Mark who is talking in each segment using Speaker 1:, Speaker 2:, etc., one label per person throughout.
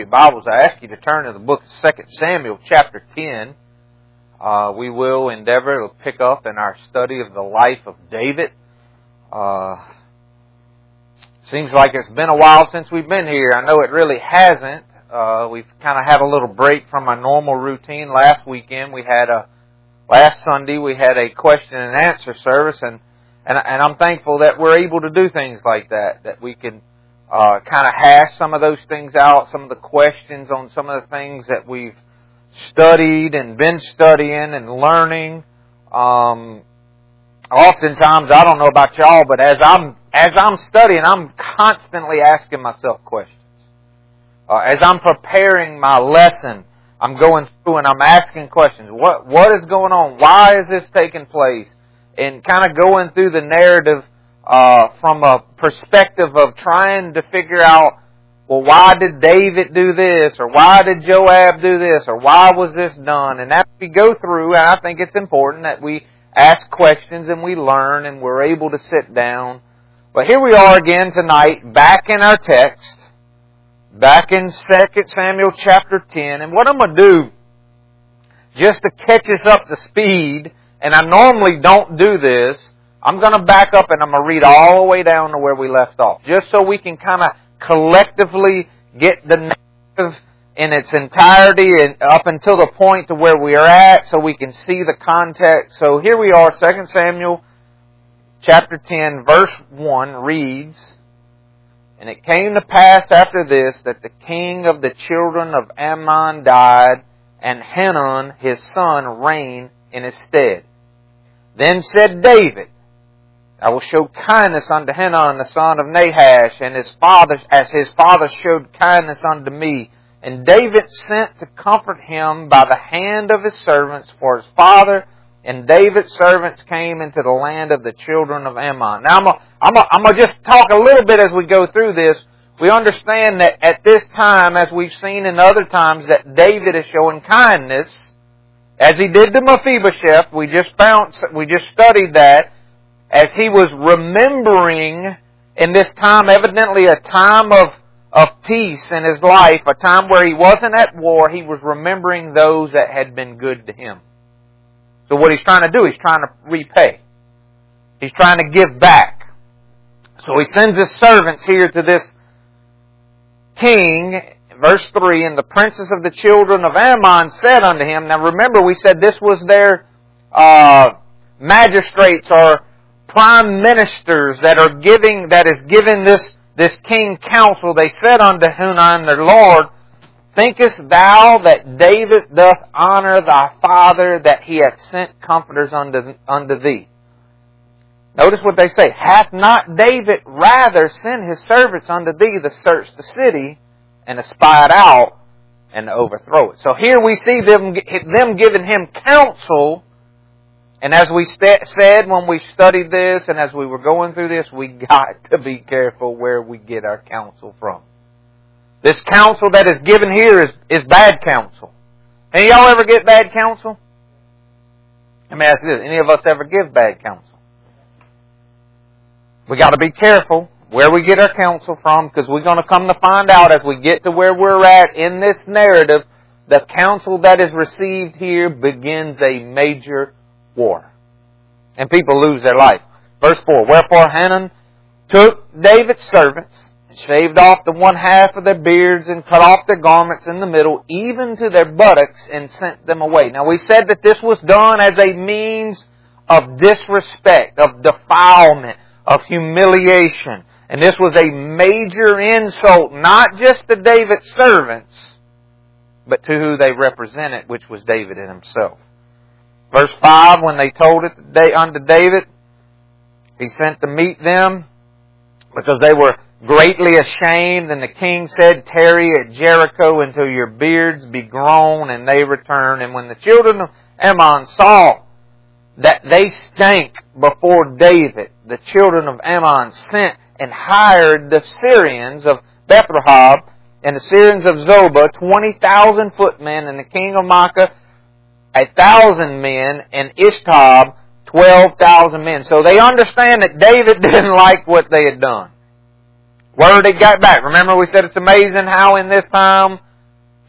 Speaker 1: Your Bibles, I ask you to turn to the book of 2 Samuel chapter 10. We will endeavor to pick up in our study of the life of David. Seems like it's been a while since we've been here. I know it really hasn't. We've kind of had a little break from our normal routine. Last Sunday we had a question and answer service, and I'm thankful that we're able to do things like that we can kind of hash some of those things out, some of the questions on some of the things that we've studied and been studying and learning. Oftentimes, I don't know about y'all, but as I'm studying, I'm constantly asking myself questions. As I'm preparing my lesson, I'm going through and I'm asking questions. What is going on? Why is this taking place? And kind of going through the narrative from a perspective of trying to figure out, well, why did David do this? Or why did Joab do this? Or why was this done? And that we go through, and I think it's important that we ask questions and we learn and we're able to sit down. But here we are again tonight, back in our text, back in 2 Samuel chapter 10. And what I'm going to do, just to catch us up to speed, and I normally don't do this, I'm going to back up and I'm going to read all the way down to where we left off, just so we can kind of collectively get the narrative in its entirety and up until the point to where we are at, so we can see the context. So here we are, 2 Samuel chapter 10, verse 1 reads, "And it came to pass after this that the king of the children of Ammon died, and Hanun his son reigned in his stead. Then said David, I will show kindness unto Hanun the son of Nahash, and his father, as his father showed kindness unto me. And David sent to comfort him by the hand of his servants for his father. And David's servants came into the land of the children of Ammon." Now I'm going to just talk a little bit as we go through this. We understand that at this time, as we've seen in other times, that David is showing kindness, as he did to Mephibosheth. We just studied that, as he was remembering in this time, evidently a time of peace in his life, a time where he wasn't at war. He was remembering those that had been good to him. So what he's trying to do, he's trying to repay. He's trying to give back. So he sends his servants here to this king, verse 3, "And the princes of the children of Ammon said unto him," now remember we said this was their magistrates or prime ministers that is giving this king counsel. They said unto Hanun their lord, "Thinkest thou that David doth honor thy father, that he hath sent comforters unto thee?" Notice what they say. "Hath not David rather sent his servants unto thee to search the city and to spy it out and to overthrow it?" So here we see them giving him counsel. And as we said when we studied this and as we were going through this, we got to be careful where we get our counsel from. This counsel that is given here is bad counsel. Any of y'all ever get bad counsel? Let me ask you this. Any of us ever give bad counsel? We got to be careful where we get our counsel from, because we're going to come to find out as we get to where we're at in this narrative, the counsel that is received here begins a major war. And people lose their life. Verse 4, "Wherefore Hanun took David's servants, and shaved off the one half of their beards, and cut off their garments in the middle, even to their buttocks, and sent them away." Now we said that this was done as a means of disrespect, of defilement, of humiliation. And this was a major insult, not just to David's servants, but to who they represented, which was David himself. Verse 5, "When they told it unto David, he sent to meet them, because they were greatly ashamed. And the king said, Tarry at Jericho until your beards be grown. And they returned. And when the children of Ammon saw that they stank before David, the children of Ammon sent and hired the Syrians of Beth-rehob and the Syrians of Zobah, 20,000 footmen, and the king of Maacah, 1,000 men, and Ishtob, 12,000 men. So they understand that David didn't like what they had done. Word had got back. Remember we said it's amazing how in this time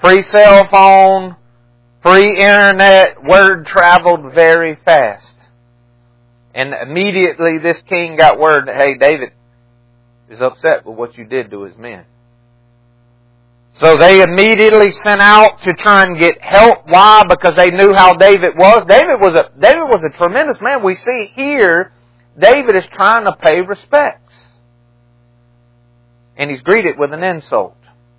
Speaker 1: Pre-cell phone, pre-internet, word traveled very fast. And immediately this king got word that, hey, David is upset with what you did to his men. So they immediately sent out to try and get help. Why? Because they knew how David was. David was a tremendous man. We see here, David is trying to pay respects. And he's greeted with an insult.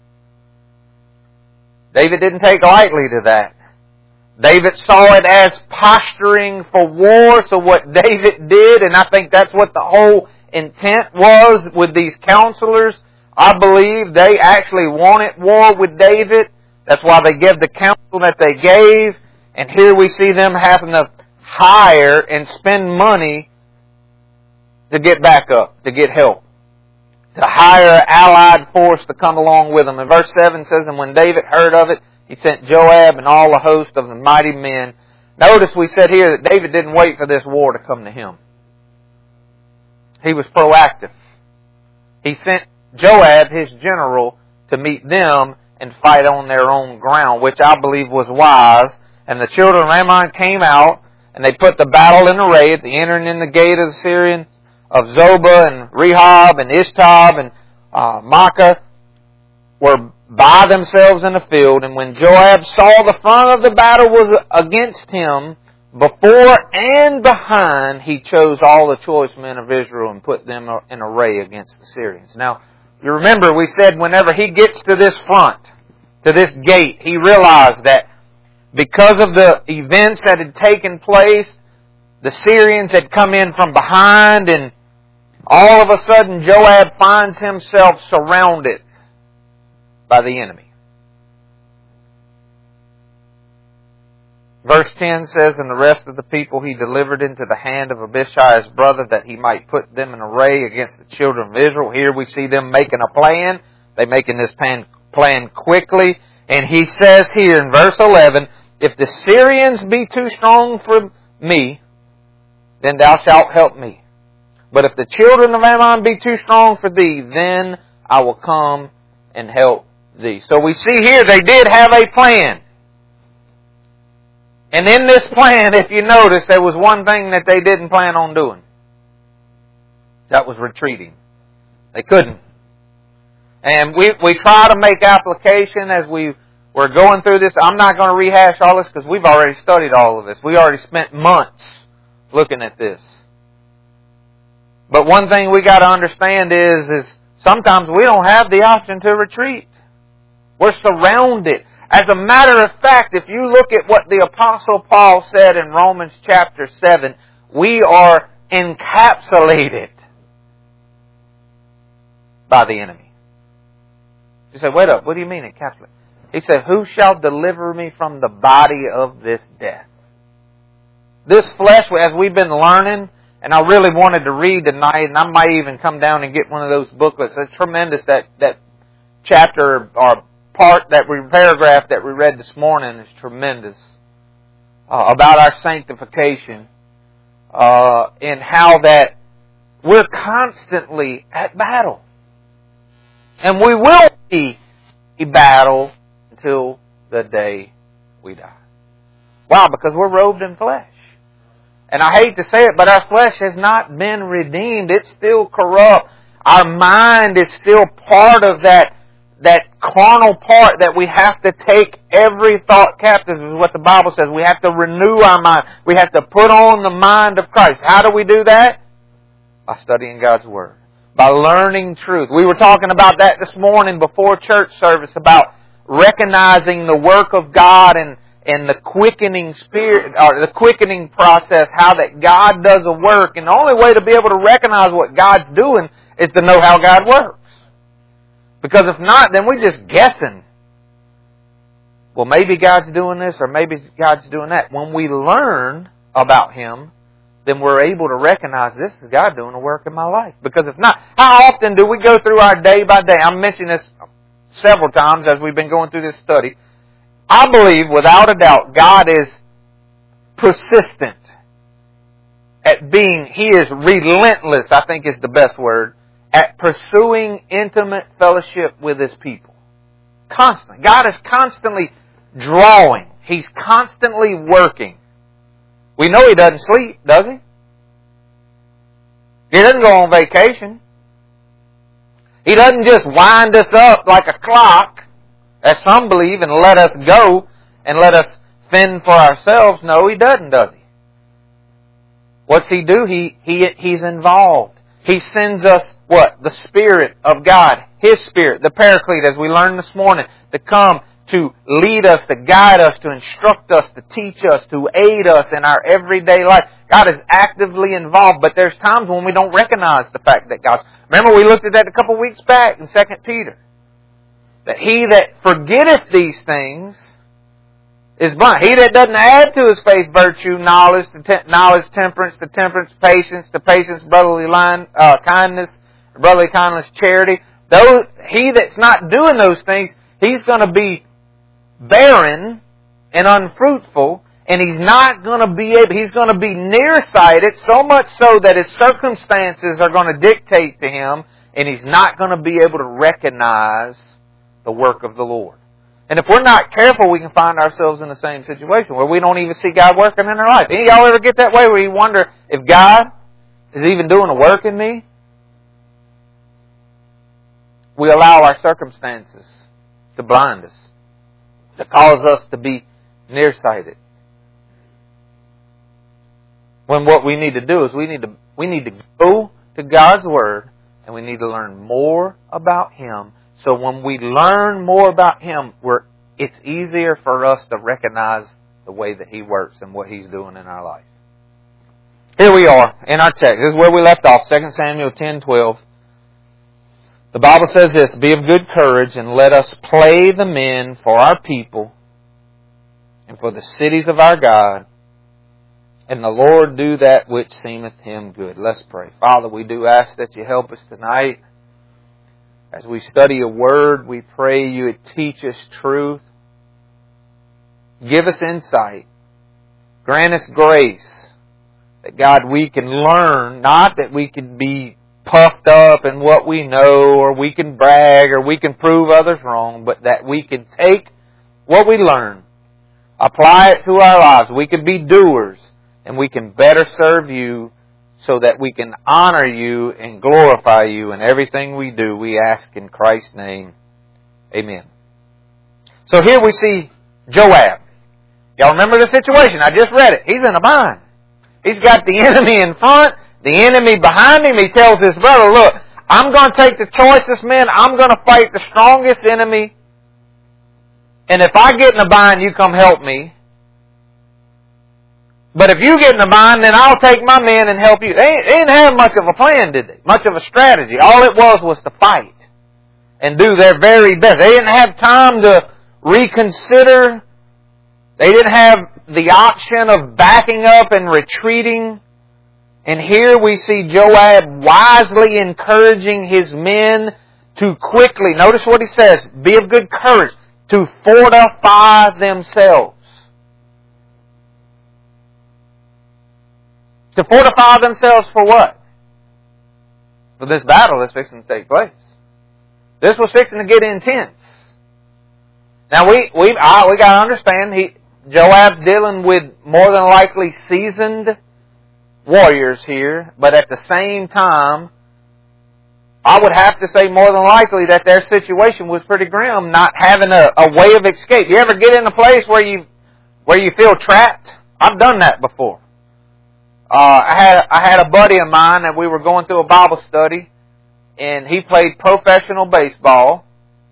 Speaker 1: David didn't take lightly to that. David saw it as posturing for war. So what David did, and I think that's what the whole intent was with these counselors, I believe they actually wanted war with David. That's why they gave the counsel that they gave. And here we see them having to hire and spend money to get back up, to get help, to hire an allied force to come along with them. And verse 7 says, and when David heard of it, he sent Joab and all the host of the mighty men. Notice we said here that David didn't wait for this war to come to him. He was proactive. He sent Joab, his general, to meet them and fight on their own ground, which I believe was wise. And the children of Ammon came out, and they put the battle in array at the entering in the gate of the Syrian, of Zobah and Rehob and Ishtab and Makkah were by themselves in the field. And when Joab saw the front of the battle was against him, before and behind, he chose all the choice men of Israel and put them in array against the Syrians. Now, you remember we said whenever he gets to this front, to this gate, he realized that because of the events that had taken place, the Syrians had come in from behind, and all of a sudden Joab finds himself surrounded by the enemy. Verse 10 says, and the rest of the people he delivered into the hand of Abishai his brother, that he might put them in array against the children of Israel. Here we see them making a plan. They're making this plan quickly. And he says here in verse 11, if the Syrians be too strong for me, then thou shalt help me. But if the children of Ammon be too strong for thee, then I will come and help thee. So we see here they did have a plan. And in this plan, if you notice, there was one thing that they didn't plan on doing. That was retreating. They couldn't. And we try to make application as we were going through this. I'm not going to rehash all this because we've already studied all of this. We already spent months looking at this. But one thing we got to understand is sometimes we don't have the option to retreat. We're surrounded. As a matter of fact, if you look at what the Apostle Paul said in Romans chapter 7, we are encapsulated by the enemy. You say, wait up, what do you mean encapsulated? He said, who shall deliver me from the body of this death? This flesh, as we've been learning, and I really wanted to read tonight, and I might even come down and get one of those booklets. It's tremendous, that chapter or paragraph that we read this morning is tremendous about our sanctification and how that we're constantly at battle. And we will be a battle until the day we die. Why? Because we're robed in flesh. And I hate to say it, but our flesh has not been redeemed. It's still corrupt. Our mind is still part of that carnal part that we have to take every thought captive, is what the Bible says. We have to renew our mind. We have to put on the mind of Christ. How do we do that? By studying God's Word. By learning truth. We were talking about that this morning before church service, about recognizing the work of God and the quickening spirit, or the quickening process, how that God does a work. And the only way to be able to recognize what God's doing is to know how God works. Because if not, then we're just guessing. Well, maybe God's doing this, or maybe God's doing that. When we learn about Him, then we're able to recognize this is God doing a work in my life. Because if not, how often do we go through our day by day? I'm mentioning this several times as we've been going through this study. I believe, without a doubt, God is persistent at being, He is relentless, I think is the best word, at pursuing intimate fellowship with His people. Constantly. God is constantly drawing. He's constantly working. We know He doesn't sleep, does He? He doesn't go on vacation. He doesn't just wind us up like a clock, as some believe, and let us go and let us fend for ourselves. No, He doesn't, does He? What's He do? He's involved. He sends us what? The Spirit of God. His Spirit, the Paraclete, as we learned this morning, to come to lead us, to guide us, to instruct us, to teach us, to aid us in our everyday life. God is actively involved, but there's times when we don't recognize the fact that God's... Remember, we looked at that a couple of weeks back in 2 Peter. That he that forgetteth these things is blind. He that doesn't add to his faith virtue, knowledge, temperance, to temperance, patience, to patience, brotherly kindness, charity. He that's not doing those things, he's going to be barren and unfruitful, and he's not going to be able, he's going to be nearsighted, so much so that his circumstances are going to dictate to him, and he's not going to be able to recognize the work of the Lord. And if we're not careful, we can find ourselves in the same situation where we don't even see God working in our life. Any of y'all ever get that way where you wonder if God is even doing a work in me? We allow our circumstances to blind us, to cause us to be nearsighted. When what we need to do is we need to go to God's Word and we need to learn more about Him. So when we learn more about Him, it's easier for us to recognize the way that He works and what He's doing in our life. Here we are in our text. This is where we left off, 2 Samuel 10:12. The Bible says this, "Be of good courage, and let us play the men for our people and for the cities of our God, and the Lord do that which seemeth Him good." Let's pray. Father, we do ask that You help us tonight. As we study Your Word, we pray You would teach us truth. Give us insight. Grant us grace. That, God, we can learn, not that we can be puffed up in what we know, or we can brag, or we can prove others wrong, but that we can take what we learn, apply it to our lives. We can be doers, and we can better serve You, so that we can honor You and glorify You in everything we do. We ask in Christ's name. Amen. So here we see Joab. Y'all remember the situation? I just read it. He's in a bind. He's got the enemy in front, the enemy behind him. He tells his brother, look, I'm going to take the choicest men. I'm going to fight the strongest enemy. And if I get in a bind, you come help me. But if you get in a bind, then I'll take my men and help you. They didn't have much of a plan, did they? Much of a strategy. All it was to fight and do their very best. They didn't have time to reconsider. They didn't have the option of backing up and retreating. And here we see Joab wisely encouraging his men to quickly, notice what he says, be of good courage, to fortify themselves. To fortify themselves for what? For this battle that's fixing to take place. This was fixing to get intense. Now we got to understand, Joab's dealing with more than likely seasoned warriors here, but at the same time, I would have to say more than likely that their situation was pretty grim, not having a way of escape. You ever get in a place where you feel trapped? I've done that before. I had a buddy of mine that we were going through a Bible study, and he played professional baseball.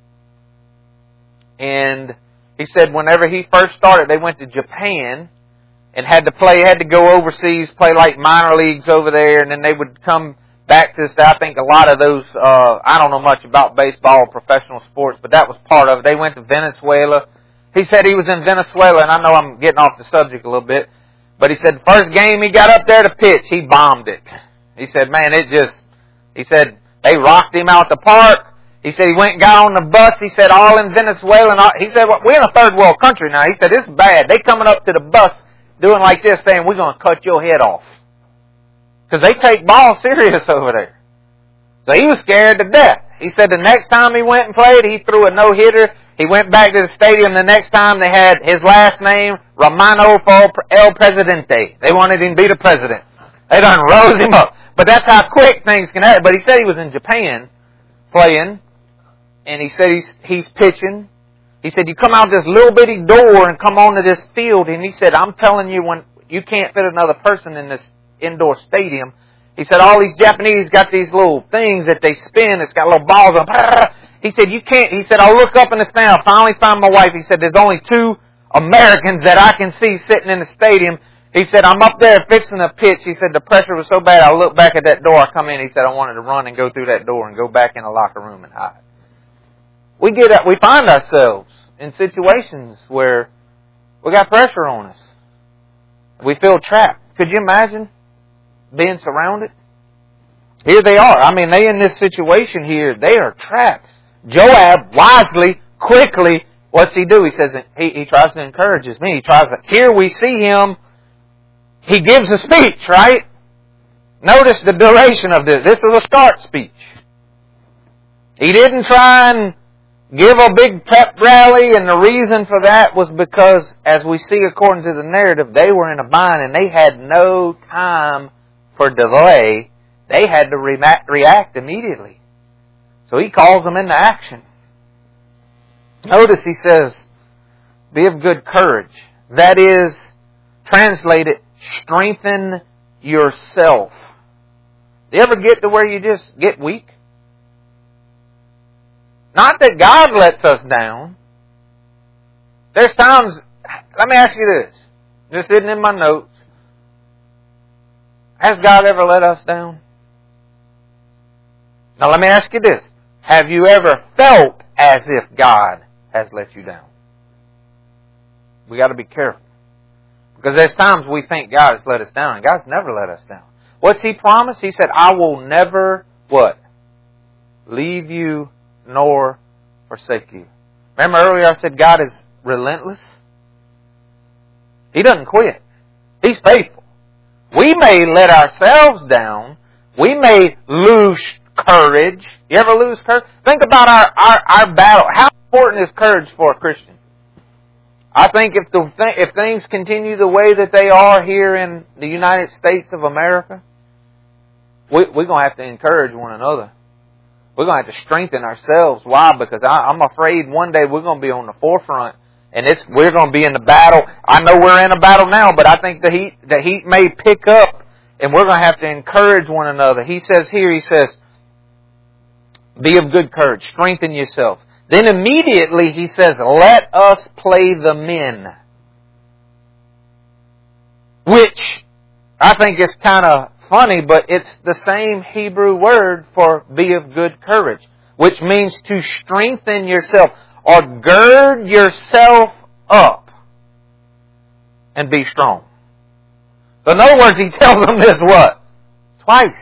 Speaker 1: And he said whenever he first started, they went to Japan and had to go overseas, play like minor leagues over there, and then they would come back to this. I think a lot of those, I don't know much about baseball or professional sports, but that was part of it. They went to Venezuela. He said he was in Venezuela, and I know I'm getting off the subject a little bit, but he said the first game he got up there to pitch, he bombed it. He said, man, he said they rocked him out the park. He said he went and got on the bus. He said all in Venezuela. And he said, well, we're in a third world country now. He said, it's bad. They coming up to the bus doing like this, saying, we're going to cut your head off. Because they take ball serious over there. So he was scared to death. He said the next time he went and played, he threw a no-hitter. He went back to the stadium the next time. They had his last name, Romano for El Presidente. They wanted him to be the president. They done rose him up. But that's how quick things can happen. But he said he was in Japan playing, and he said he's pitching. He said, you come out this little bitty door and come onto this field, and he said, I'm telling you, when you can't fit another person in this indoor stadium. He said, all these Japanese got these little things that they spin. It's got little balls on. He said, you can't. He said, I'll look up in the stand. I finally found my wife. He said, there's only 2 Americans that I can see sitting in the stadium. He said, I'm up there fixing a pitch. He said, the pressure was so bad, I looked back at that door. I come in. He said, I wanted to run and go through that door and go back in the locker room and hide. We find ourselves in situations where we got pressure on us. We feel trapped. Could you imagine being surrounded? Here they are. I mean, they in this situation here, they are trapped. Joab wisely, quickly, what's he do? He says, he tries to encourage me. Here we see him, he gives a speech, right? Notice the duration of this. This is a start speech. He didn't try and give a big pep rally, and the reason for that was because, as we see according to the narrative, they were in a bind and they had no time for delay. They had to react immediately. So he calls them into action. Notice he says, be of good courage. That is, translated, strengthen yourself. Do you ever get to where you just get weak? Not that God lets us down. There's times, let me ask you this. This isn't in my notes. Has God ever let us down? Now let me ask you this. Have you ever felt as if God has let you down? We got to be careful. Because there's times we think God has let us down, and God's never let us down. What's He promised? He said, I will never, what? Leave you nor forsake you. Remember earlier I said God is relentless? He doesn't quit. He's faithful. We may let ourselves down. We may lose courage. You ever lose courage? Think about our battle. How important is courage for a Christian? I think if things continue the way that they are here in the United States of America, we're going to have to encourage one another. We're going to have to strengthen ourselves. Why? Because I'm afraid one day we're going to be on the forefront, and we're going to be in the battle. I know we're in a battle now, but I think the heat may pick up, and we're going to have to encourage one another. He says, be of good courage, strengthen yourself. Then immediately he says, let us play the men. Which I think is kind of funny, but it's the same Hebrew word for be of good courage, which means to strengthen yourself or gird yourself up and be strong. So in other words, he tells them this what? Twice.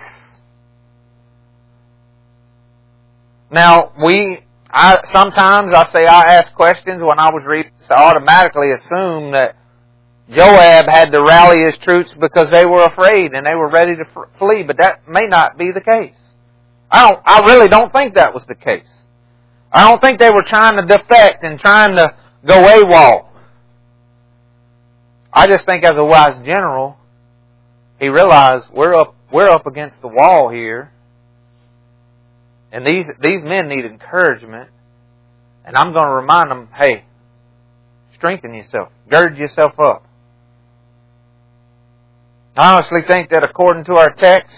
Speaker 1: Now, sometimes I ask questions when I was reading this. I automatically assume that Joab had to rally his troops because they were afraid and they were ready to flee, but that may not be the case. I really don't think that was the case. I don't think they were trying to defect and trying to go AWOL. I just think as a wise general, he realized we're up against the wall here. And these men need encouragement. And I'm going to remind them, hey, strengthen yourself. Gird yourself up. I honestly think that according to our text,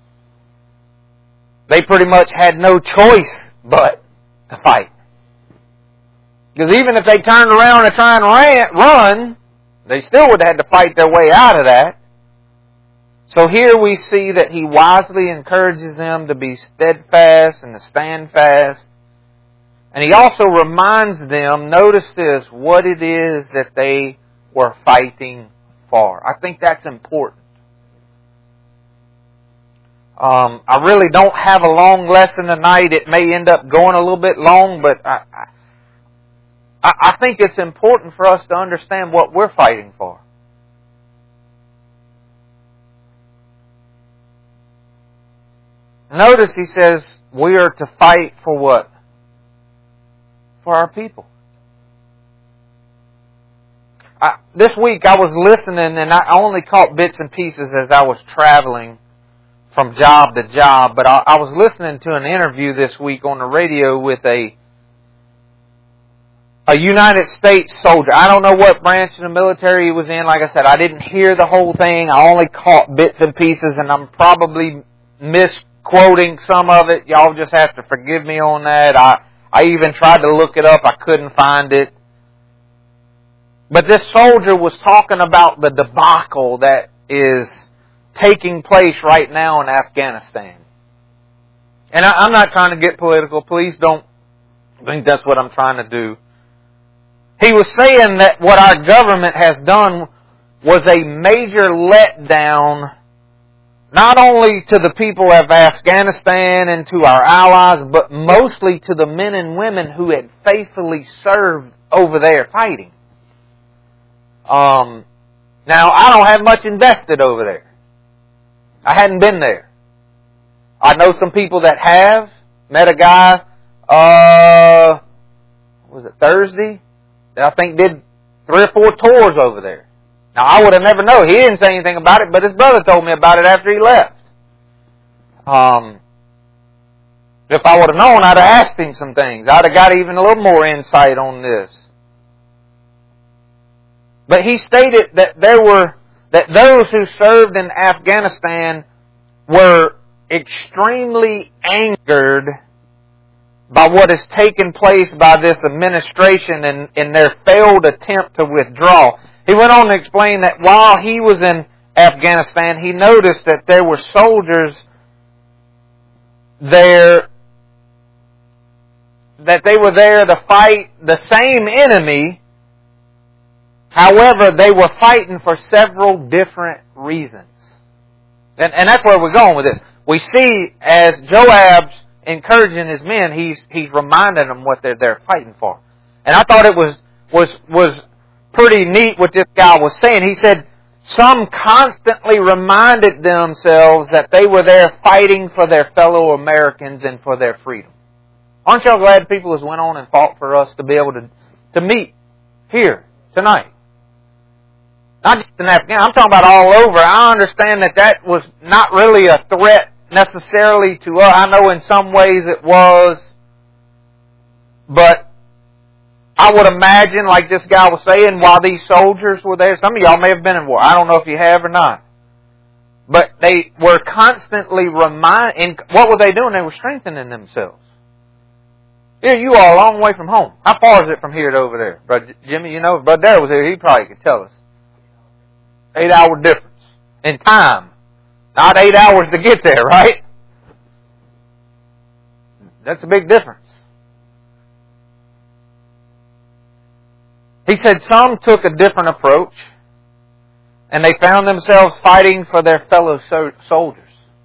Speaker 1: they pretty much had no choice but to fight. Because even if they turned around and tried and run, they still would have had to fight their way out of that. So here we see that he wisely encourages them to be steadfast and to stand fast. And he also reminds them, notice this, what it is that they were fighting for. I think that's important. I really don't have a long lesson tonight. It may end up going a little bit long, but I think it's important for us to understand what we're fighting for. Notice he says we are to fight for what? For our people. This week I was listening, and I only caught bits and pieces as I was traveling from job to job, but I was listening to an interview this week on the radio with a United States soldier. I don't know what branch of the military he was in. Like I said, I didn't hear the whole thing. I only caught bits and pieces, and I'm probably misquoting some of it. Y'all just have to forgive me on that. I even tried to look it up. I couldn't find it. But this soldier was talking about the debacle that is taking place right now in Afghanistan. And I'm not trying to get political. Please don't think that's what I'm trying to do. He was saying that what our government has done was a major letdown, not only to the people of Afghanistan and to our allies, but mostly to the men and women who had faithfully served over there fighting. Now, I don't have much invested over there. I hadn't been there. I know some people that have. Met a guy, was it Thursday? That I think did 3 or 4 tours over there. Now, I would have never known. He didn't say anything about it, but his brother told me about it after he left. If I would have known, I'd have asked him some things. I'd have got even a little more insight on this. But he stated that that those who served in Afghanistan were extremely angered by what has taken place by this administration in their failed attempt to withdraw. He went on to explain that while he was in Afghanistan, he noticed that there were soldiers there, that they were there to fight the same enemy. However, they were fighting for several different reasons. And that's where we're going with this. We see as Joab's encouraging his men, he's reminding them what they're fighting for. And I thought it was pretty neat what this guy was saying. He said some constantly reminded themselves that they were there fighting for their fellow Americans and for their freedom. Aren't y'all glad people has went on and fought for us to be able to meet here tonight? Not just in Afghanistan. I'm talking about all over. I understand that was not really a threat necessarily to us. I know in some ways it was. But I would imagine, like this guy was saying, while these soldiers were there, some of y'all may have been in war. I don't know if you have or not. But they were constantly reminding. What were they doing? They were strengthening themselves. Here you are, a long way from home. How far is it from here to over there? Brother Jimmy, you know, if Brother Darrell was here, he probably could tell us. 8-hour difference in time. Not 8 hours to get there, right? That's a big difference. He said some took a different approach, and they found themselves fighting for their fellow soldiers.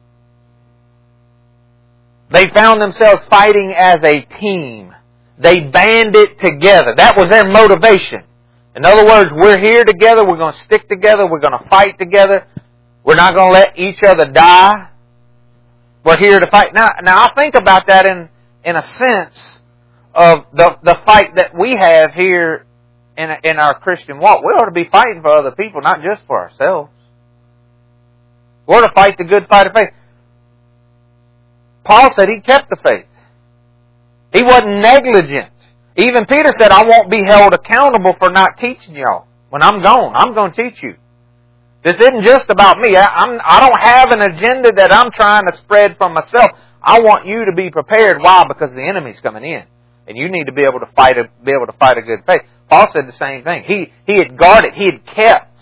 Speaker 1: They found themselves fighting as a team. They banded together. That was their motivation. In other words, we're here together, we're going to stick together, we're going to fight together. We're not going to let each other die. We're here to fight. Now I think about that in a sense of the fight that we have here in our Christian walk. We ought to be fighting for other people, not just for ourselves. We ought to fight the good fight of faith. Paul said he kept the faith. He wasn't negligent. Even Peter said, I won't be held accountable for not teaching y'all. When I'm gone, I'm going to teach you. This isn't just about me. I don't have an agenda that I'm trying to spread for myself. I want you to be prepared. Why? Because the enemy's coming in. And you need to be able to fight a good faith. Paul said the same thing. He had guarded. He had kept.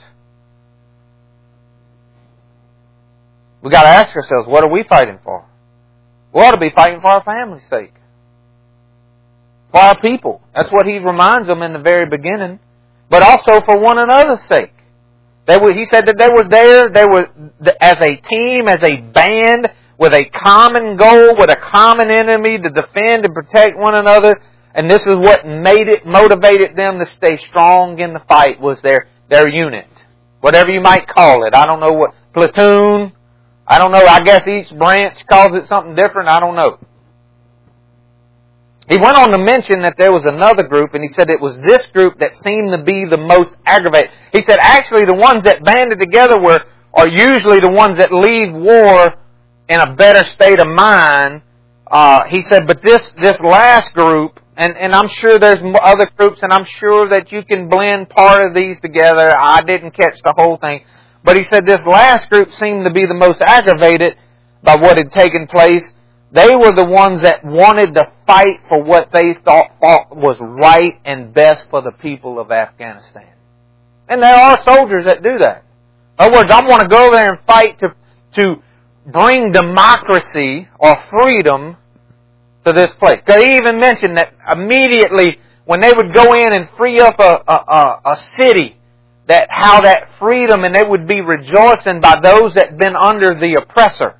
Speaker 1: We've got to ask ourselves, what are we fighting for? We ought to be fighting for our family's sake. For our people. That's what he reminds them in the very beginning. But also for one another's sake. He said that they were as a team, as a band, with a common goal, with a common enemy to defend and protect one another. And this is what motivated them to stay strong in the fight, was their unit. Whatever you might call it. I don't know what, platoon. I don't know. I guess each branch calls it something different. I don't know. He went on to mention that there was another group, and he said it was this group that seemed to be the most aggravated. He said actually the ones that banded together are usually the ones that leave war in a better state of mind. He said, but this last group, and I'm sure there's other groups, and I'm sure that you can blend part of these together. I didn't catch the whole thing. But he said this last group seemed to be the most aggravated by what had taken place. They were the ones that wanted to fight for what they thought was right and best for the people of Afghanistan. And there are soldiers that do that. In other words, I want to go over there and fight to bring democracy or freedom to this place. Because he even mentioned that immediately when they would go in and free up a city, that how that freedom, and they would be rejoicing by those that had been under the oppressor.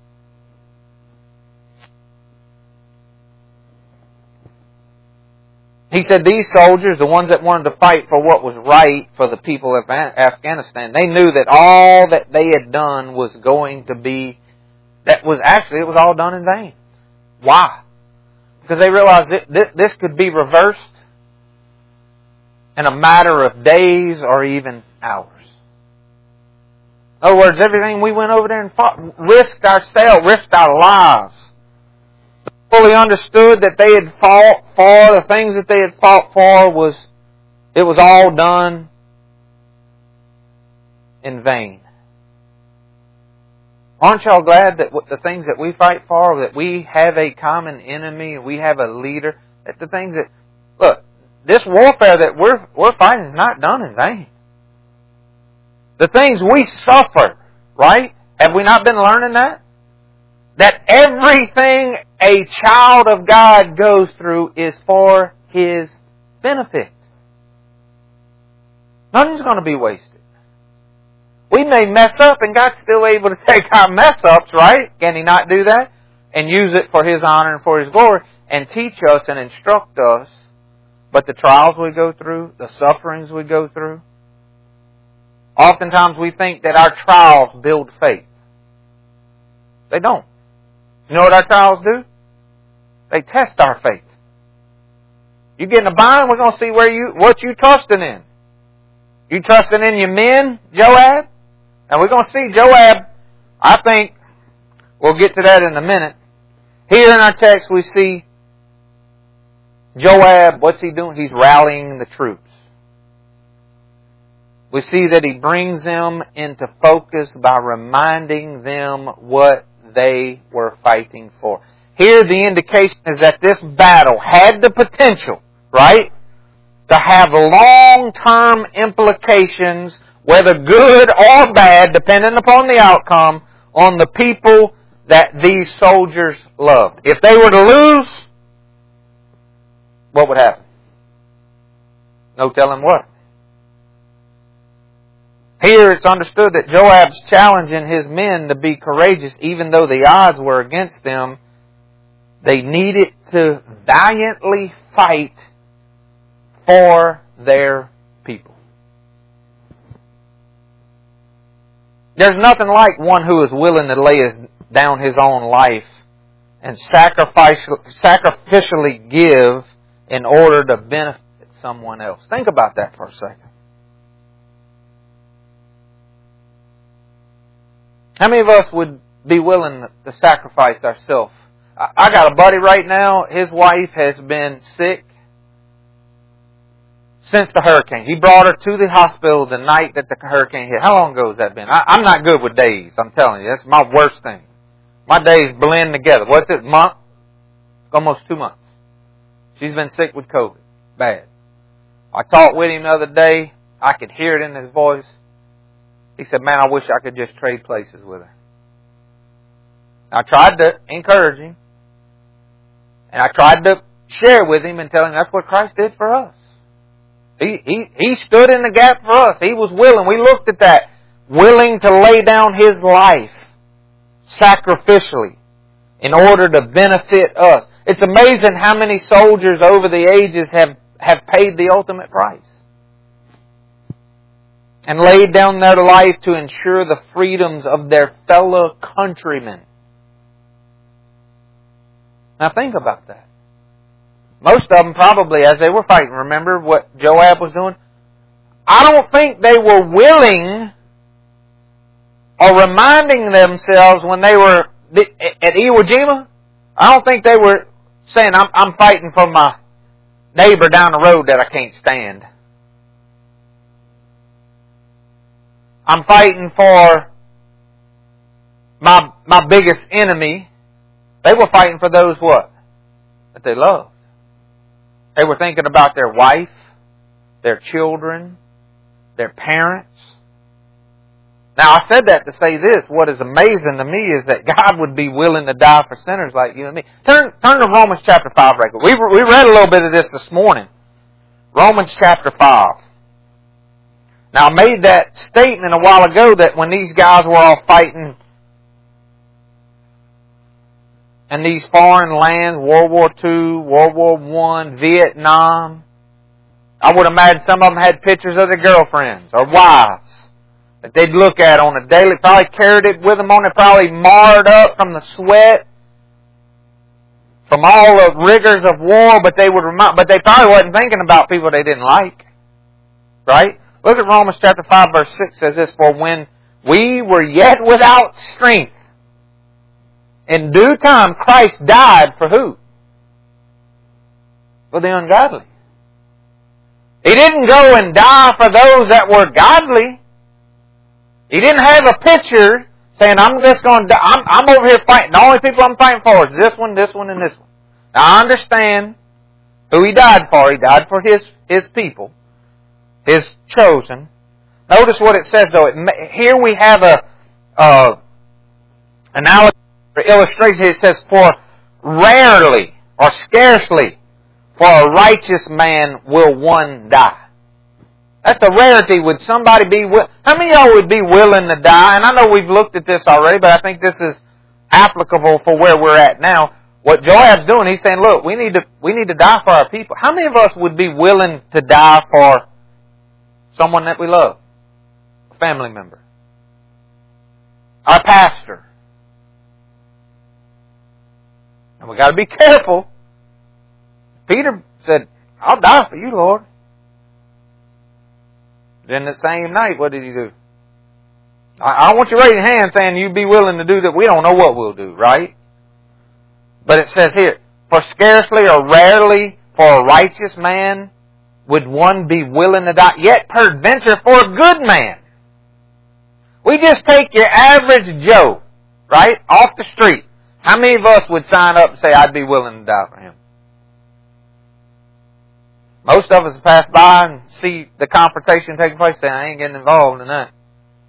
Speaker 1: He said these soldiers, the ones that wanted to fight for what was right for the people of Afghanistan, they knew that all that they had done was going to be, it was all done in vain. Why? Because they realized this could be reversed in a matter of days or even hours. In other words, everything we went over there and fought, risked ourselves, risked our lives. Fully understood that they had fought for, the things that they had fought for was all done in vain. Aren't y'all glad that the things that we fight for, that we have a common enemy, we have a leader, that the things that, look, this warfare that we're fighting is not done in vain. The things we suffer, right? Have we not been learning that? That everything a child of God goes through is for his benefit. Nothing's going to be wasted. We may mess up and God's still able to take our mess ups, right? Can He not do that? And use it for His honor and for His glory and teach us and instruct us. But the trials we go through, the sufferings we go through, oftentimes we think that our trials build faith. They don't. You know what our trials do? They test our faith. You get in a bind, we're going to see what you trusting in. You trusting in your men, Joab? And we're going to see Joab, I think, we'll get to that in a minute. Here in our text we see Joab, what's he doing? He's rallying the troops. We see that he brings them into focus by reminding them what they were fighting for. Here the indication is that this battle had the potential, right, to have long-term implications, whether good or bad, depending upon the outcome, on the people that these soldiers loved. If they were to lose, what would happen? No telling what. Here it's understood that Joab's challenging his men to be courageous, even though the odds were against them. They needed to valiantly fight for their people. There's nothing like one who is willing to lay down his own life and sacrificially give in order to benefit someone else. Think about that for a second. How many of us would be willing to sacrifice ourselves? I got a buddy right now, his wife has been sick since the hurricane. He brought her to the hospital the night that the hurricane hit. How long ago has that been? I'm not good with days, I'm telling you. That's my worst thing. My days blend together. What's it, month? Almost 2 months. She's been sick with COVID. Bad. I talked with him the other day. I could hear it in his voice. He said, man, I wish I could just trade places with her. I tried to encourage him. And I tried to share with him and tell him that's what Christ did for us. He stood in the gap for us. He was willing. We looked at that. Willing to lay down His life sacrificially in order to benefit us. It's amazing how many soldiers over the ages have paid the ultimate price and laid down their life to ensure the freedoms of their fellow countrymen. Now think about that. Most of them probably, as they were fighting, remember what Joab was doing? I don't think they were willing or reminding themselves when they were at Iwo Jima. I don't think they were saying, I'm fighting for my neighbor down the road that I can't stand. I'm fighting for my biggest enemy. They were fighting for those what? That they loved. They were thinking about their wife, their children, their parents. Now, I said that to say this. What is amazing to me is that God would be willing to die for sinners like you and me. Turn to Romans chapter 5 right quick. We read a little bit of this morning. Romans chapter 5. Now, I made that statement a while ago that when these guys were all fighting in these foreign lands, World War II, World War I, Vietnam, I would imagine some of them had pictures of their girlfriends or wives that they'd look at on a daily, probably carried it with them on it, probably marred up from the sweat, from all the rigors of war, but they probably wasn't thinking about people they didn't like. Right? Look at Romans chapter 5 verse 6 says this, for when we were yet without strength, in due time Christ died for who? For the ungodly. He didn't go and die for those that were godly. He didn't have a picture saying, I'm just going to die. I'm over here fighting. The only people I'm fighting for is this one, and this one. Now I understand who He died for. He died for His people. His chosen. Notice what it says though. Here we have an analogy or illustration. It says, for rarely or scarcely for a righteous man will one die. That's a rarity. Would somebody be how many of y'all would be willing to die? And I know we've looked at this already, but I think this is applicable for where we're at now. What Joab's doing, he's saying, look, we need to die for our people. How many of us would be willing to die for someone that we love? A family member. Our pastor. And we got to be careful. Peter said, I'll die for you, Lord. Then the same night, what did he do? I want you to raise your hand saying you'd be willing to do that. We don't know what we'll do, right? But it says here, for scarcely or rarely for a righteous man would one be willing to die, yet peradventure for a good man. We just take your average Joe, right, off the street. How many of us would sign up and say, I'd be willing to die for him? Most of us pass by and see the confrontation taking place and say, I ain't getting involved in that.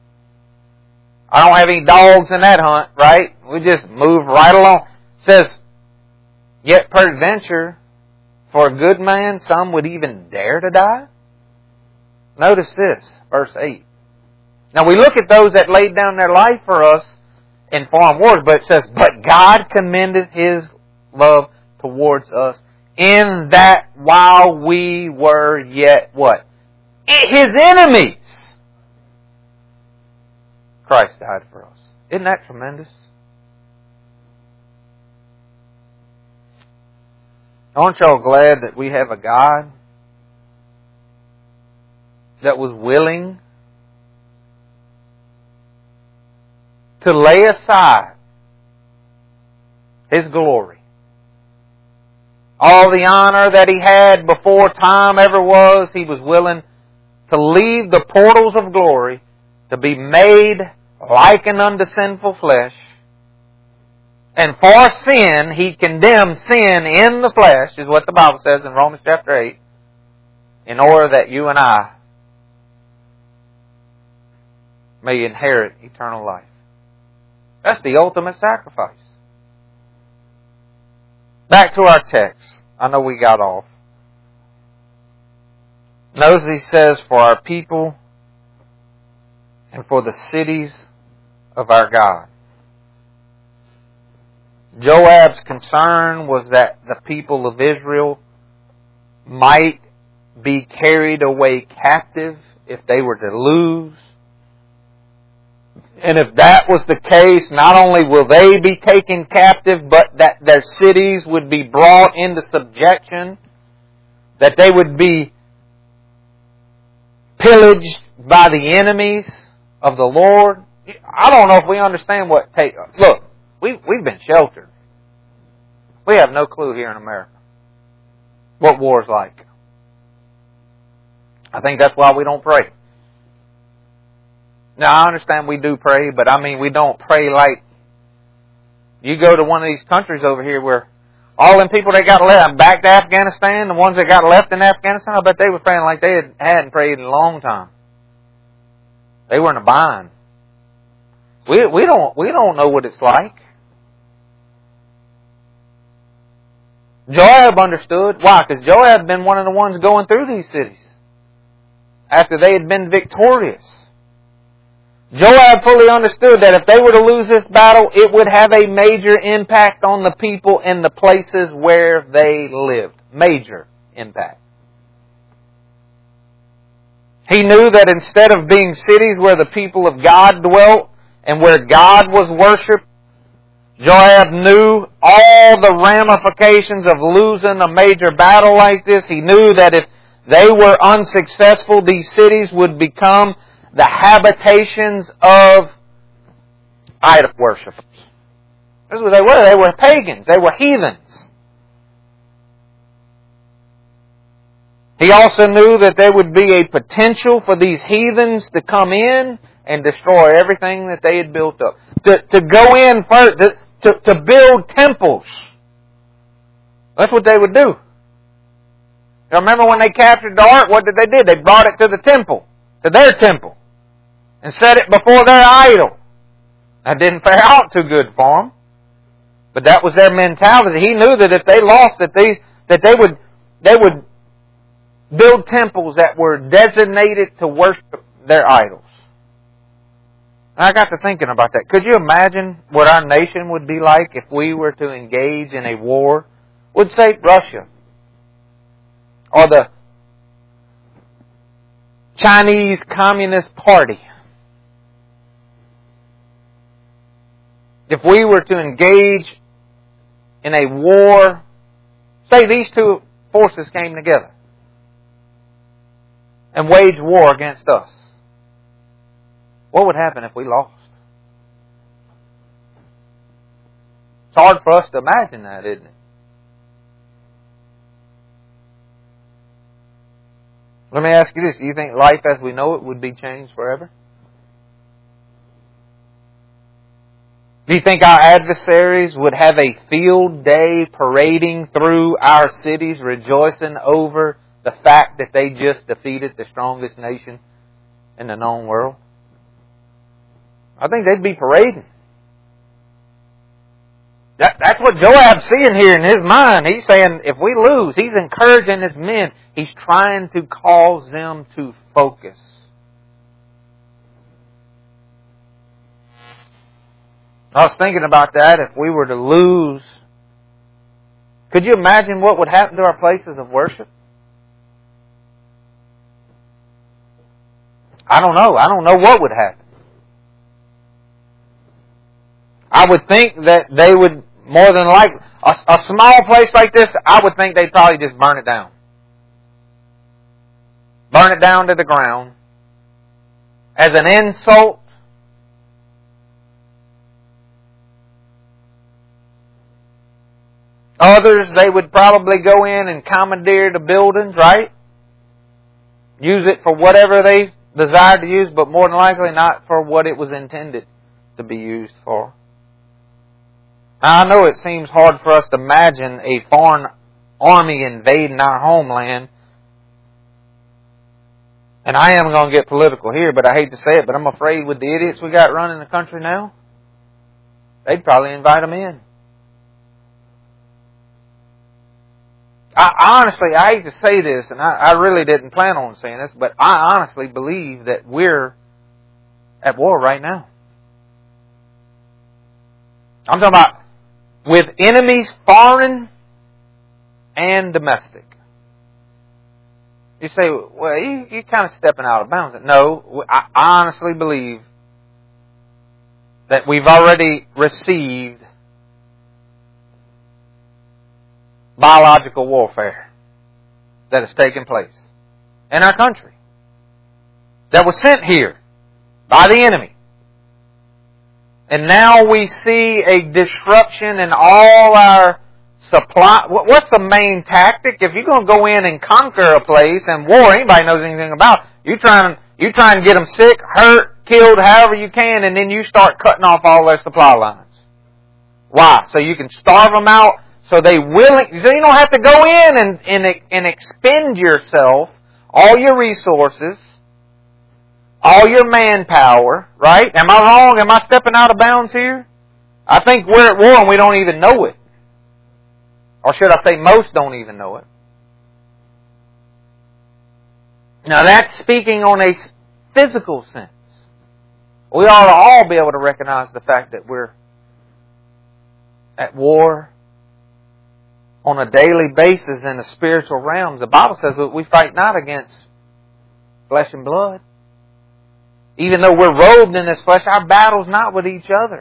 Speaker 1: I don't have any dogs in that hunt, right? We just move right along. It says, yet peradventure, for a good man, some would even dare to die. Notice this, verse 8. Now we look at those that laid down their life for us in foreign wars, but it says, but God commended His love towards us in that while we were yet what? His enemies, Christ died for us. Isn't that tremendous? Aren't y'all glad that we have a God that was willing to lay aside His glory, all the honor that He had before time ever was? He was willing to leave the portals of glory to be made likened unto sinful flesh. And for sin, He condemned sin in the flesh, is what the Bible says in Romans chapter 8, in order that you and I may inherit eternal life. That's the ultimate sacrifice. Back to our text. I know we got off. Notice He says, for our people and for the cities of our God. Joab's concern was that the people of Israel might be carried away captive if they were to lose And if that was the case, not only will they be taken captive, but that their cities would be brought into subjection, that they would be pillaged by the enemies of the Lord. I don't know if we understand what take. Look, we've been sheltered. We have no clue here in America what war is like. I think that's why we don't pray. Now, I understand we do pray, but I mean, we don't pray like... You go to one of these countries over here where all them people that got left back to Afghanistan, the ones that got left in Afghanistan, I bet they were praying like they hadn't prayed in a long time. They were in a bind. We don't know what it's like. Joab understood. Why? Because Joab had been one of the ones going through these cities after they had been victorious. Joab fully understood that if they were to lose this battle, it would have a major impact on the people in the places where they lived. Major impact. He knew that instead of being cities where the people of God dwelt and where God was worshipped, Joab knew all the ramifications of losing a major battle like this. He knew that if they were unsuccessful, these cities would become the habitations of idol worshippers. That's what they were. They were pagans. They were heathens. He also knew that there would be a potential for these heathens to come in and destroy everything that they had built up. To go in first, to build temples. That's what they would do. You remember when they captured the ark, what did they do? They brought it to the temple, to their temple, and set it before their idol. That didn't fare out too good for them. But that was their mentality. He knew that if they lost, that they would build temples that were designated to worship their idols. And I got to thinking about that. Could you imagine what our nation would be like if we were to engage in a war with, say, Russia or the Chinese Communist Party? If we were to engage in a war, say these two forces came together and waged war against us, what would happen if we lost? It's hard for us to imagine that, isn't it? Let me ask you this. Do you think life as we know it would be changed forever? Do you think our adversaries would have a field day parading through our cities, rejoicing over the fact that they just defeated the strongest nation in the known world? I think they'd be parading. That's what Joab's seeing here in his mind. He's saying, if we lose, he's encouraging his men. He's trying to cause them to focus. I was thinking about that. If we were to lose, could you imagine what would happen to our places of worship? I don't know. I don't know what would happen. I would think that they would more than likely, a small place like this, I would think they'd probably just burn it down. Burn it down to the ground as an insult. Others, they would probably go in and commandeer the buildings, right? Use it for whatever they desired to use, but more than likely not for what it was intended to be used for. Now, I know it seems hard for us to imagine a foreign army invading our homeland. And I am going to get political here, but I hate to say it, but I'm afraid with the idiots we got running the country now, they'd probably invite them in. I hate to say this, and I really didn't plan on saying this, but I honestly believe that we're at war right now. I'm talking about with enemies foreign and domestic. You say, well, you're kind of stepping out of bounds. No, I honestly believe that we've already received biological warfare that has taken place in our country, that was sent here by the enemy. And now we see a disruption in all our supply. What's the main tactic? If you're going to go in and conquer a place and war, anybody knows anything about, you try and get them sick, hurt, killed, however you can, and then you start cutting off all their supply lines. Why? So you can starve them out, so so you don't have to go in and expend yourself, all your resources, all your manpower, right? Am I wrong? Am I stepping out of bounds here? I think we're at war and we don't even know it. Or should I say most don't even know it. Now that's speaking on a physical sense. We ought to all be able to recognize the fact that we're at war on a daily basis in the spiritual realms. The Bible says that we fight not against flesh and blood. Even though we're robed in this flesh, our battle's not with each other.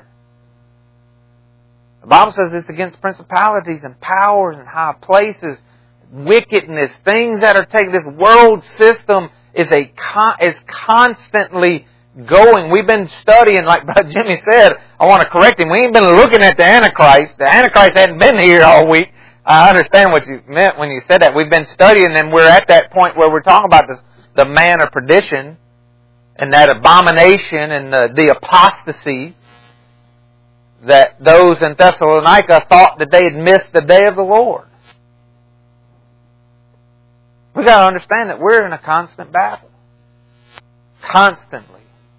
Speaker 1: The Bible says it's against principalities and powers and high places, wickedness, things that are taking. This world system is constantly going. We've been studying, like Brother Jimmy said, I want to correct him, we ain't been looking at the Antichrist. The Antichrist hadn't been here all week. I understand what you meant when you said that. We've been studying, and we're at that point where we're talking about the man of perdition and that abomination and the apostasy that those in Thessalonica thought that they had missed the day of the Lord. We've got to understand that we're in a constant battle. Constantly.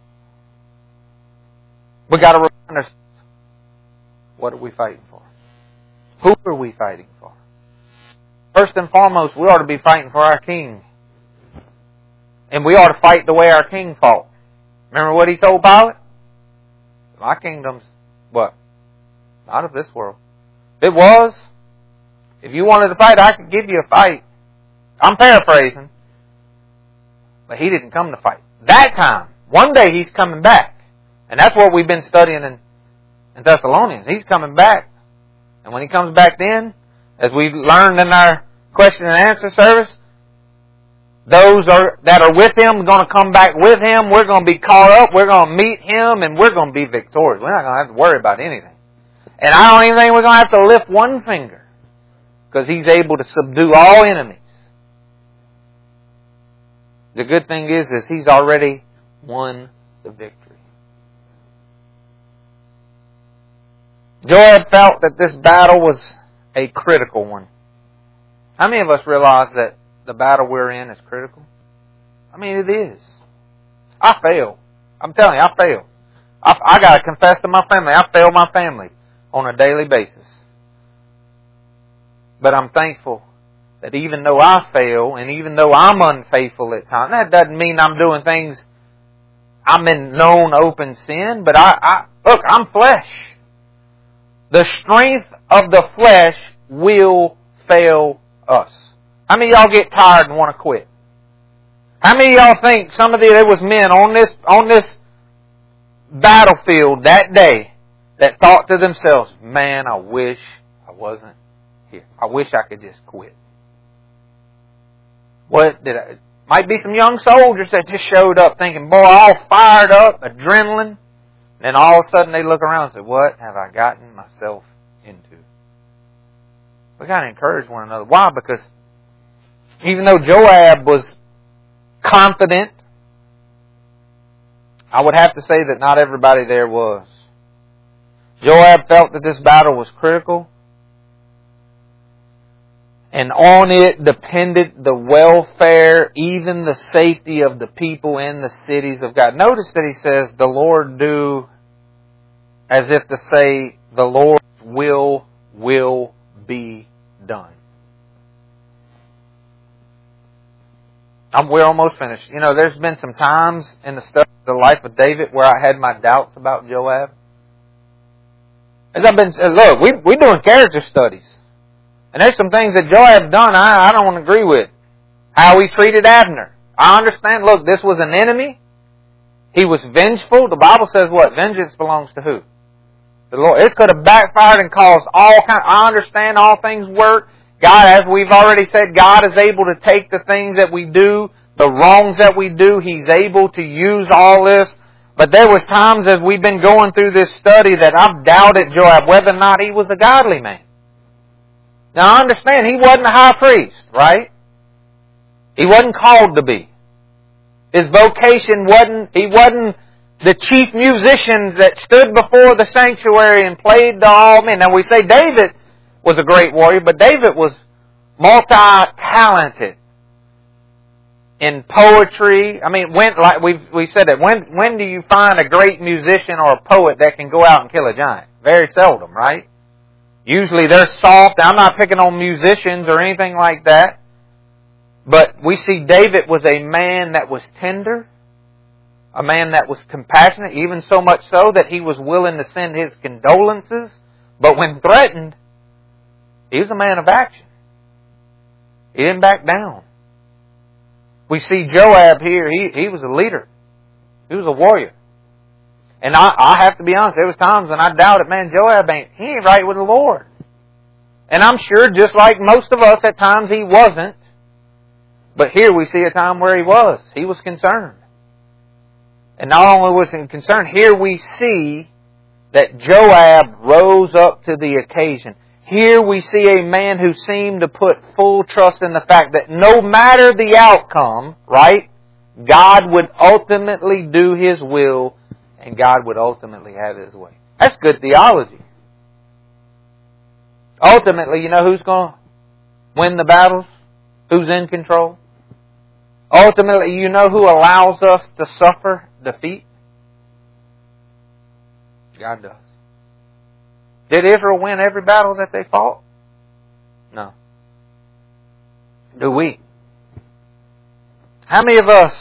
Speaker 1: We've got to remind ourselves, what are we fighting for? Who are we fighting for? First and foremost, we ought to be fighting for our King. And we ought to fight the way our King fought. Remember what he told Pilate? My kingdom's what? Not of this world. If it was, if you wanted to fight, I could give you a fight. I'm paraphrasing. But he didn't come to fight. That time, one day he's coming back. And that's what we've been studying in Thessalonians. He's coming back. And when he comes back then, as we learned in our question and answer service, those that are with him are going to come back with him. We're going to be caught up. We're going to meet him, and we're going to be victorious. We're not going to have to worry about anything. And I don't even think we're going to have to lift one finger, because he's able to subdue all enemies. The good thing is he's already won the victory. Joab felt that this battle was a critical one. How many of us realize that the battle we're in is critical? I mean, it is. I fail. I'm telling you, I fail. I got to confess to my family, I fail my family on a daily basis. But I'm thankful that even though I fail, and even though I'm unfaithful at times, that doesn't mean I'm doing things, I'm in known open sin, but look, I'm flesh. The strength of the flesh will fail us. How many of y'all get tired and want to quit? How many of y'all think there was men on this battlefield that day that thought to themselves, man, I wish I wasn't here. I wish I could just quit. Might be some young soldiers that just showed up thinking, boy, all fired up, adrenaline. And all of a sudden they look around and say, what have I gotten myself into? We got to encourage one another. Why? Because even though Joab was confident, I would have to say that not everybody there was. Joab felt that this battle was critical, and on it depended the welfare, even the safety of the people in the cities of God. Notice that he says, the Lord do, as if to say, the Lord's will be done. We're almost finished. You know, there's been some times in the life of David where I had my doubts about Joab. As I've been, look, we're doing character studies. And there's some things that Joab's done I don't want to agree with. How he treated Abner. I understand, look, this was an enemy. He was vengeful. The Bible says what? Vengeance belongs to who? The Lord. It could have backfired and caused all kinds. I understand all things work. God, as we've already said, God is able to take the things that we do, the wrongs that we do. He's able to use all this. But there was times as we've been going through this study that I've doubted Joab whether or not he was a godly man. Now I understand he wasn't a high priest, right? He wasn't called to be. His vocation he wasn't the chief musician that stood before the sanctuary and played to all men. Now we say David was a great warrior, but David was multi-talented in poetry. I mean, like we said that. When do you find a great musician or a poet that can go out and kill a giant? Very seldom, right? Usually they're soft. I'm not picking on musicians or anything like that. But we see David was a man that was tender, a man that was compassionate, even so much so that he was willing to send his condolences. But when threatened, he was a man of action. He didn't back down. We see Joab here, he was a leader. He was a warrior. And I have to be honest, there was times when I doubted, man, Joab ain't right with the Lord. And I'm sure just like most of us at times he wasn't. But here we see a time where he was. He was concerned. And not only was he concerned, here we see that Joab rose up to the occasion. Here we see a man who seemed to put full trust in the fact that no matter the outcome, right, God would ultimately do His will and God would ultimately have His way. That's good theology. Ultimately, you know who's going to win the battles? Who's in control? Ultimately, you know who allows us to suffer defeat? God does. Did Israel win every battle that they fought? No. Do we? How many of us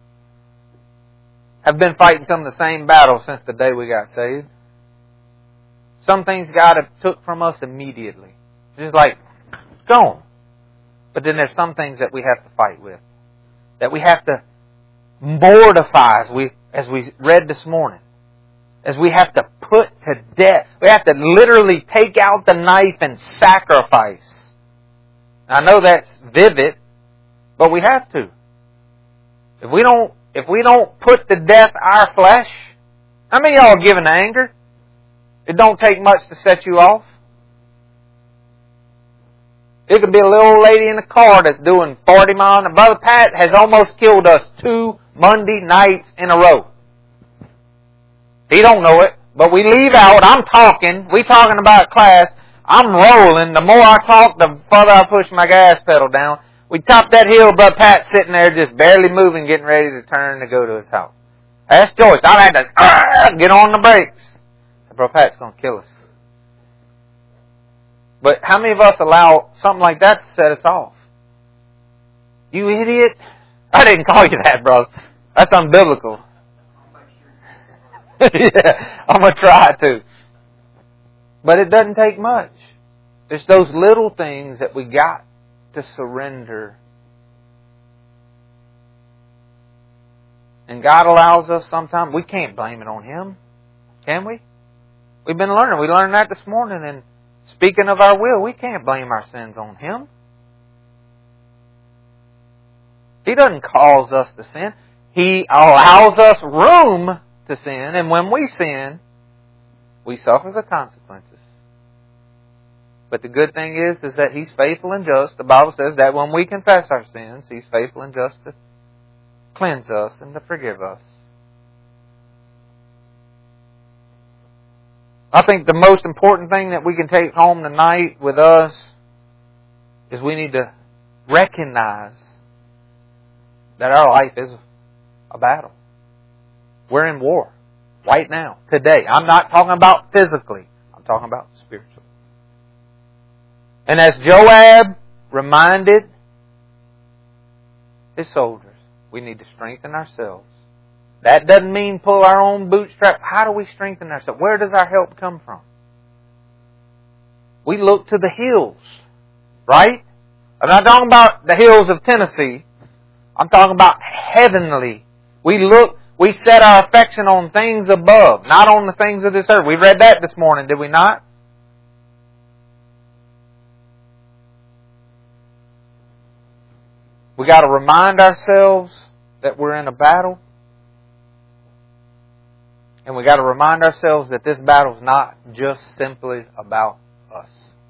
Speaker 1: have been fighting some of the same battles since the day we got saved? Some things God have took from us immediately. Just like, gone. But then there's some things that we have to fight with. That we have to mortify, as we read this morning. As we have to put to death. We have to literally take out the knife and sacrifice. I know that's vivid, but we have to. If we don't put to death our flesh, how many of y'all are given to anger? It don't take much to set you off. It could be a little old lady in the car that's doing 40 miles an hour. Brother Pat has almost killed us 2 Monday nights in a row. He don't know it, but we leave out. I'm talking. We talking about class. I'm rolling. The more I talk, the further I push my gas pedal down. We top that hill, Brother Pat's sitting there just barely moving, getting ready to turn to go to his house. That's Joyce. I had to get on the brakes. Brother Pat's going to kill us. But how many of us allow something like that to set us off? You idiot. I didn't call you that, brother. That's unbiblical. Yeah, I'm going to try to. But it doesn't take much. It's those little things that we got to surrender. And God allows us sometimes. We can't blame it on Him. Can we? We've been learning. We learned that this morning. And speaking of our will, we can't blame our sins on Him. He doesn't cause us to sin. He allows us room to sin. And when we sin, we suffer the consequences. But the good thing is that He's faithful and just. The Bible says that when we confess our sins, He's faithful and just to cleanse us and to forgive us. I think the most important thing that we can take home tonight with us is we need to recognize that our life is a battle. We're in war right now, today. I'm not talking about physically. I'm talking about spiritually. And as Joab reminded his soldiers, we need to strengthen ourselves. That doesn't mean pull our own bootstrap. How do we strengthen ourselves? Where does our help come from? We look to the hills, right? I'm not talking about the hills of Tennessee. I'm talking about heavenly. We look we set our affection on things above, not on the things of this earth. We read that this morning, did we not? We got to remind ourselves that we're in a battle. And we got to remind ourselves that this battle is not just simply about us.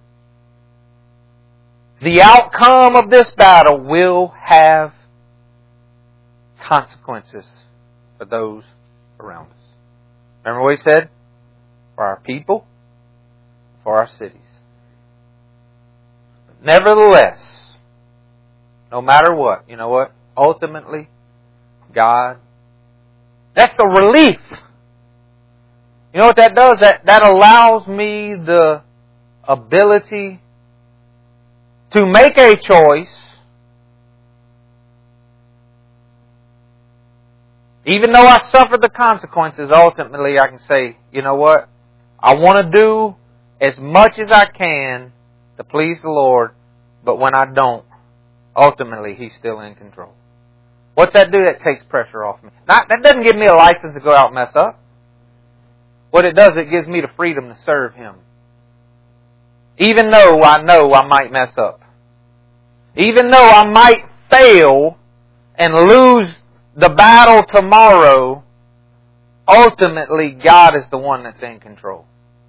Speaker 1: The outcome of this battle will have consequences for those around us. Remember what he said? For our people, for our cities. Nevertheless, no matter what, you know what? Ultimately, God, that's the relief. You know what that does? That allows me the ability to make a choice, even though I suffer the consequences. Ultimately, I can say, you know what? I want to do as much as I can to please the Lord, but when I don't, ultimately, He's still in control. What's that do? That takes pressure off me. That doesn't give me a license to go out and mess up. What it does, it gives me the freedom to serve Him. Even though I know I might mess up. Even though I might fail and lose the battle tomorrow, ultimately God is the one that's in control.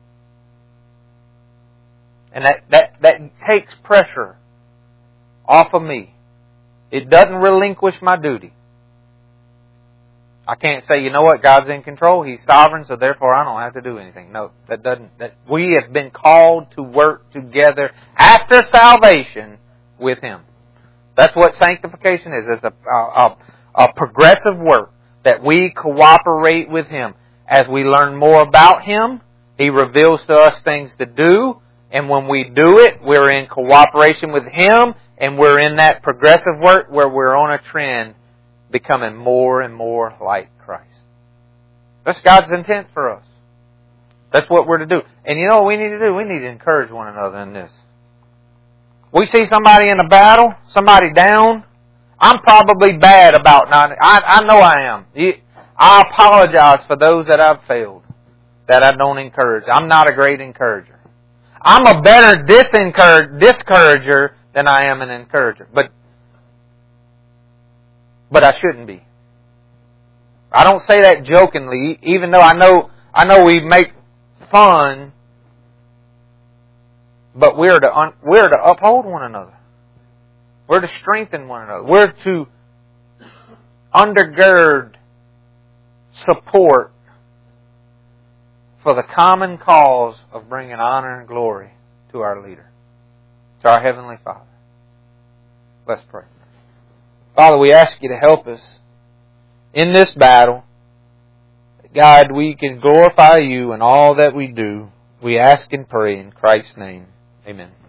Speaker 1: And that takes pressure off of me. It doesn't relinquish my duty. I can't say, you know what, God's in control, He's sovereign, so therefore I don't have to do anything. No, that doesn't. We have been called to work together after salvation with Him. That's what sanctification is. It's a progressive work that we cooperate with Him. As we learn more about Him, He reveals to us things to do, and when we do it, we're in cooperation with Him, and we're in that progressive work where we're on a trend becoming more and more like Christ. That's God's intent for us. That's what we're to do. And you know what we need to do? We need to encourage one another in this. We see somebody in a battle, somebody down. I'm probably bad about not... I know I am. I apologize for those that I've failed, that I don't encourage. I'm not a great encourager. I'm a better discourager than I am an encourager. But I shouldn't be. I don't say that jokingly, even though I know we make fun, but we're to uphold one another. We're to strengthen one another. We're to undergird, support for the common cause of bringing honor and glory to our leader, to our Heavenly Father. Let's pray. Father, we ask You to help us in this battle. God, we can glorify You in all that we do. We ask and pray in Christ's name. Amen.